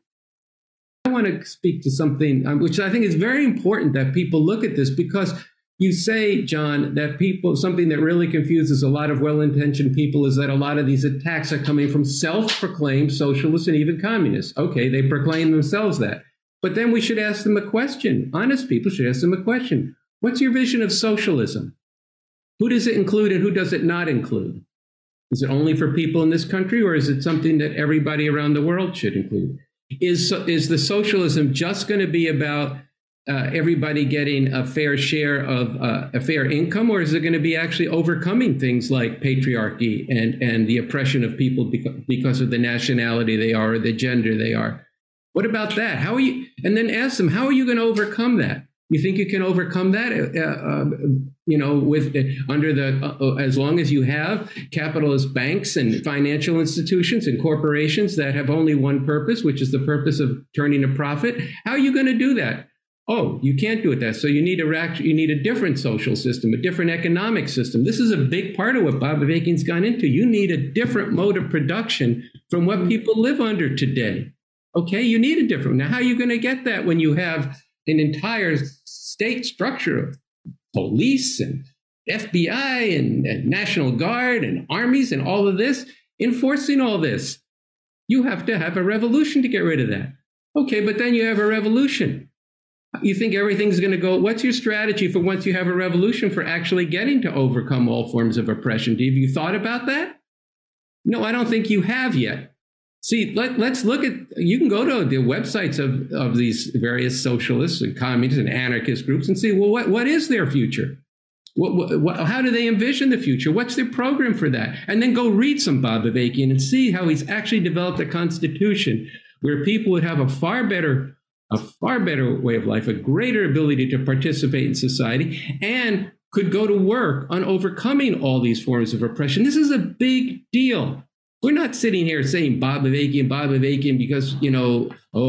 I want to speak to something um, which I think is very important that people look at this, because you say, John, that people, something that really confuses a lot of well-intentioned people is that a lot of these attacks are coming from self-proclaimed socialists and even communists. Okay, they proclaim themselves that. But then we should ask them a question. Honest people should ask them a question. What's your vision of socialism? Who does it include and who does it not include? Is it only for people in this country, or is it something that everybody around the world should include? Is, is the socialism just going to be about Uh, everybody getting a fair share of uh, a fair income, or is it going to be actually overcoming things like patriarchy and, and the oppression of people because, because of the nationality they are or the gender they are? What about that? How are you? And then ask them, how are you going to overcome that? You think you can overcome that? Uh, uh, you know, with uh, under the uh, as long as you have capitalist banks and financial institutions and corporations that have only one purpose, which is the purpose of turning a profit. How are you going to do that? Oh, you can't do it that. So you need a you need a different social system, a different economic system. This is a big part of what Bob Avakian's gone into. You need a different mode of production from what people live under today. Okay, you need a different. Now, how are you going to get that when you have an entire state structure of police and F B I and, and National Guard and armies and all of this enforcing all this? You have to have a revolution to get rid of that. Okay, but then you have a revolution. You think everything's going to go, what's your strategy for once you have a revolution for actually getting to overcome all forms of oppression? Have you thought about that? No, I don't think you have yet. See, let, let's look at, you can go to the websites of, of these various socialists and communists and anarchist groups and see, well, what, what is their future? What, what, how do they envision the future? What's their program for that? And then go read some Bob Avakian and see how he's actually developed a constitution where people would have a far better a far better way of life, a greater ability to participate in society, and could go to work on overcoming all these forms of oppression. This is a big deal. We're not sitting here saying Bob Avakian, Bob Avakian because, you know,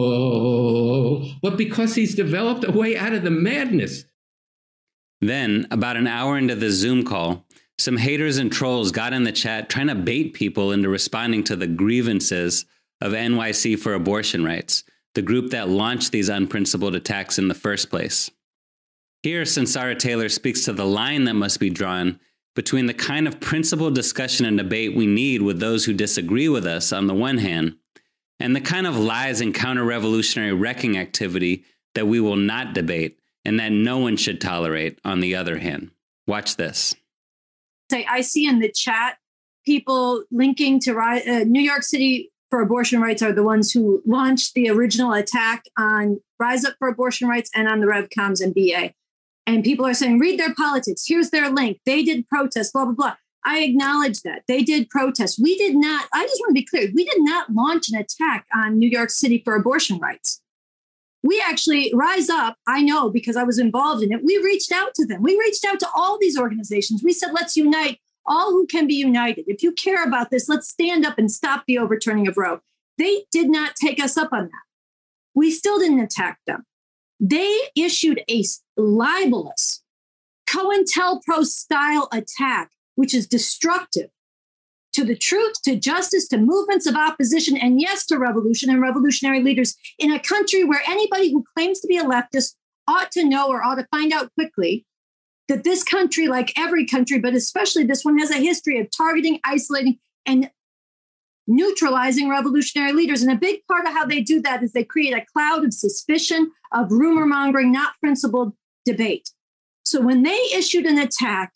oh, but because he's developed a way out of the madness. Then, about an hour into the Zoom call, some haters and trolls got in the chat trying to bait people into responding to the grievances of N Y C for abortion rights, the group that launched these unprincipled attacks in the first place. Here, Sunsara Taylor speaks to the line that must be drawn between the kind of principled discussion and debate we need with those who disagree with us on the one hand, and the kind of lies and counter-revolutionary wrecking activity that we will not debate and that no one should tolerate on the other hand. Watch this. I see in the chat people linking to uh, New York City for abortion rights are the ones who launched the original attack on Rise Up for Abortion Rights and on the RevComs and B A. And people are saying, read their politics. Here's their link. They did protest, blah, blah, blah. I acknowledge that. They did protest. We did not, I just want to be clear, we did not launch an attack on New York City for abortion rights. We actually, Rise Up, I know because I was involved in it, we reached out to them. We reached out to all these organizations. We said, let's unite all who can be united. If you care about this, let's stand up and stop the overturning of Roe. They did not take us up on that. We still didn't attack them. They issued a libelous COINTELPRO style attack, which is destructive to the truth, to justice, to movements of opposition, and yes, to revolution and revolutionary leaders in a country where anybody who claims to be a leftist ought to know or ought to find out quickly that this country, like every country, but especially this one, has a history of targeting, isolating, and neutralizing revolutionary leaders. And a big part of how they do that is they create a cloud of suspicion, of rumor mongering, not principled debate. So when they issued an attack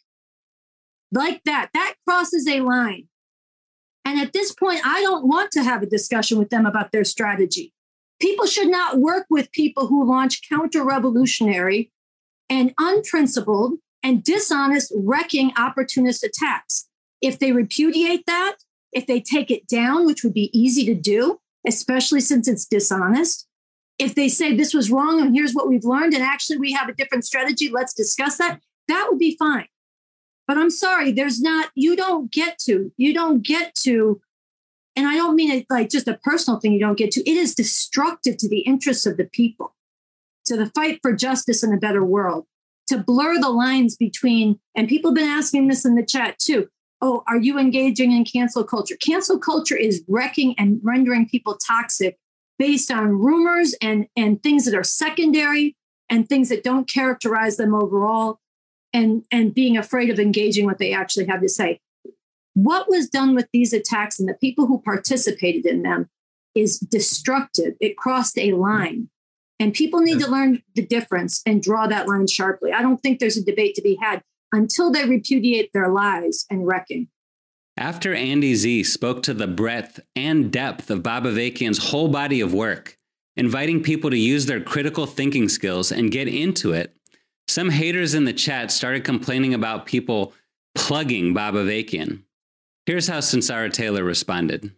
like that, that crosses a line. And at this point, I don't want to have a discussion with them about their strategy. People should not work with people who launch counter-revolutionary and unprincipled and dishonest, wrecking, opportunist attacks. If they repudiate that, if they take it down, which would be easy to do, especially since it's dishonest, if they say this was wrong and here's what we've learned and actually we have a different strategy, let's discuss that, that would be fine. But I'm sorry, there's not, you don't get to, you don't get to, and I don't mean it like just a personal thing you don't get to, it is destructive to the interests of the people, to the fight for justice and a better world, to blur the lines between, and people have been asking this in the chat too, oh, are you engaging in cancel culture? Cancel culture is wrecking and rendering people toxic based on rumors and, and things that are secondary and things that don't characterize them overall. And, and being afraid of engaging what they actually have to say. What was done with these attacks and the people who participated in them is destructive. It crossed a line. And people need to learn the difference and draw that line sharply. I don't think there's a debate to be had until they repudiate their lies and wrecking. After Andy Z spoke to the breadth and depth of Bob Avakian's whole body of work, inviting people to use their critical thinking skills and get into it, some haters in the chat started complaining about people plugging Bob Avakian. Here's how Sunsara Taylor responded.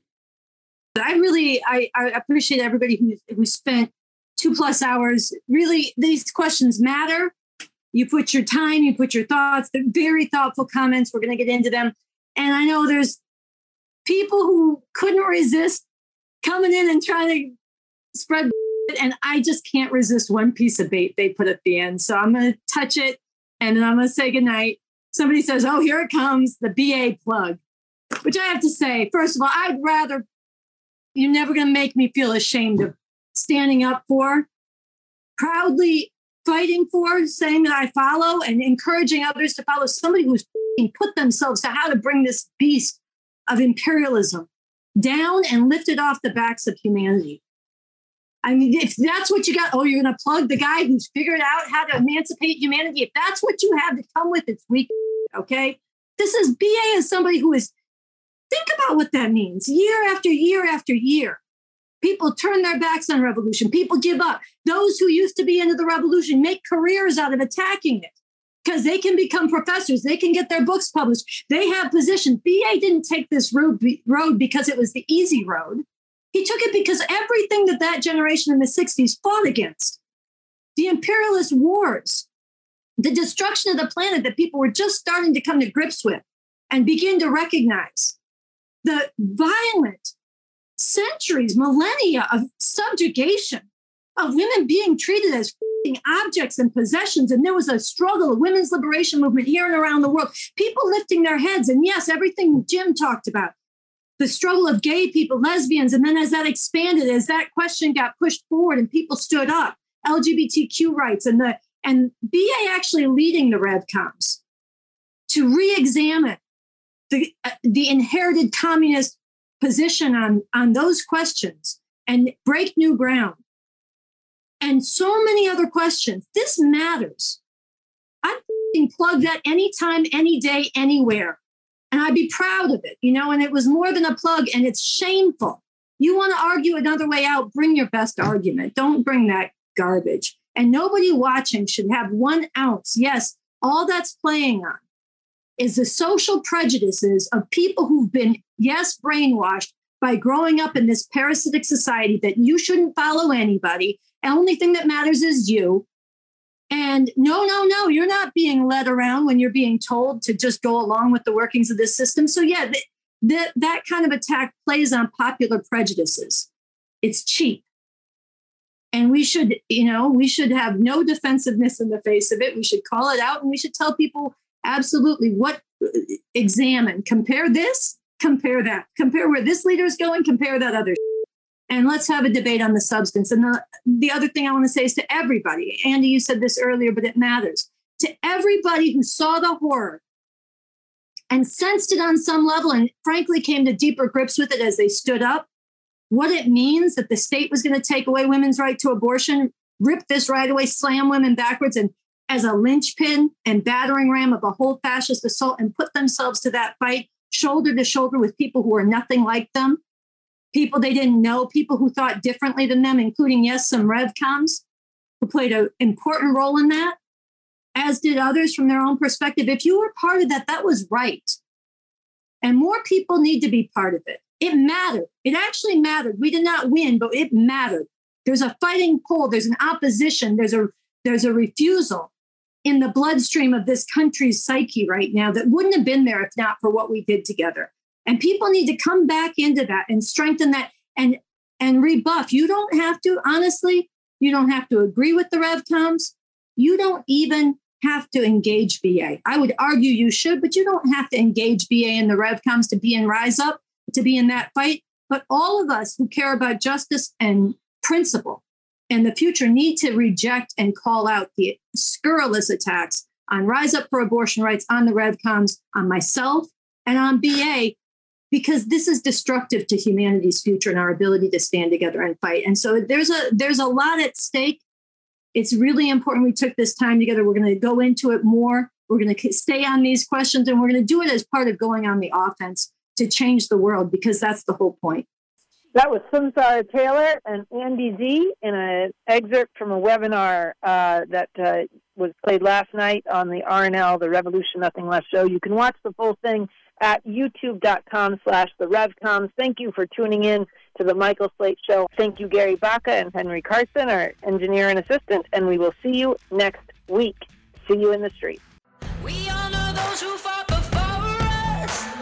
I really, I, I appreciate everybody who, who spent two plus hours. Really, these questions matter. You put your time, you put your thoughts. They're very thoughtful comments. We're going to get into them. And I know there's people who couldn't resist coming in and trying to spread, and I just can't resist one piece of bait they put at the end. So I'm going to touch it and then I'm going to say goodnight. Somebody says, oh, here it comes, the B A plug, which I have to say, first of all, I'd rather, you're never going to make me feel ashamed of standing up for, proudly fighting for, saying that I follow and encouraging others to follow somebody who's put themselves to how to bring this beast of imperialism down and lift it off the backs of humanity. I mean, if that's what you got, oh, you're going to plug the guy who's figured out how to emancipate humanity. If that's what you have to come with, it's weak. Okay. This is B A as somebody who is, think about what that means. Year after year after year, people turn their backs on revolution. People give up. Those who used to be into the revolution make careers out of attacking it because they can become professors. They can get their books published. They have positions. B A didn't take this road, road because it was the easy road. He took it because everything that that generation in the sixties fought against, the imperialist wars, the destruction of the planet that people were just starting to come to grips with and begin to recognize, the violent centuries, millennia of subjugation, of women being treated as objects and possessions. And there was a struggle, a women's liberation movement here and around the world, people lifting their heads. And yes, everything Jim talked about, the struggle of gay people, lesbians. And then as that expanded, as that question got pushed forward and people stood up, L G B T Q rights and the and B A actually leading the RevComs to re-examine the, uh, the inherited communist position on, on those questions and break new ground. And so many other questions. This matters. I can plug that anytime, any day, anywhere. And I'd be proud of it, you know, and it was more than a plug and it's shameful. You want to argue another way out, bring your best argument. Don't bring that garbage. And nobody watching should have one ounce. Yes, all that's playing on is the social prejudices of people who've been, yes, brainwashed by growing up in this parasitic society that you shouldn't follow anybody. The only thing that matters is you. And no, no, no, you're not being led around when you're being told to just go along with the workings of this system. So yeah, th- th- that kind of attack plays on popular prejudices. It's cheap. And we should, you know, we should have no defensiveness in the face of it. We should call it out, and we should tell people absolutely what, examine, compare this, compare that, compare where this leader is going, compare that other. And let's have a debate on the substance. And the, the other thing I want to say is to everybody, Andy, you said this earlier, but it matters. To everybody who saw the horror and sensed it on some level and frankly came to deeper grips with it as they stood up, what it means that the state was going to take away women's right to abortion, rip this right away, slam women backwards, and as a linchpin and battering ram of a whole fascist assault, and put themselves to that fight shoulder to shoulder with people who are nothing like them, people they didn't know, people who thought differently than them, including, yes, some RevComs who played an important role in that, as did others from their own perspective. If you were part of that, that was right. And more people need to be part of it. It mattered. It actually mattered. We did not win, but it mattered. There's a fighting pull. There's an opposition. There's a there's a refusal in the bloodstream of this country's psyche right now that wouldn't have been there if not for what we did together. And people need to come back into that and strengthen that and and rebuff. You don't have to, honestly, you don't have to agree with the RevComs. You don't even have to engage B A. I would argue you should, but you don't have to engage B A and the RevComs to be in Rise Up, to be in that fight. But all of us who care about justice and principle and the future need to reject and call out the scurrilous attacks on Rise Up for abortion rights, on the RevComs, on myself, and on B A, because this is destructive to humanity's future and our ability to stand together and fight. And so there's a there's a lot at stake. It's really important we took this time together. We're going to go into it more. We're going to stay on these questions, and we're going to do it as part of going on the offense to change the world, because that's the whole point. That was Samsara Taylor and Andy Z in an excerpt from a webinar uh, that uh, was played last night on the R N L, the Revolution Nothing Less show. You can watch the full thing at youtube.com slash the RevComs. Thank you for tuning in to the Michael Slate Show. Thank you, Gary Baca and Henry Carson, our engineer and assistant, and we will see you next week. See you in the street. We all know those who fought before us.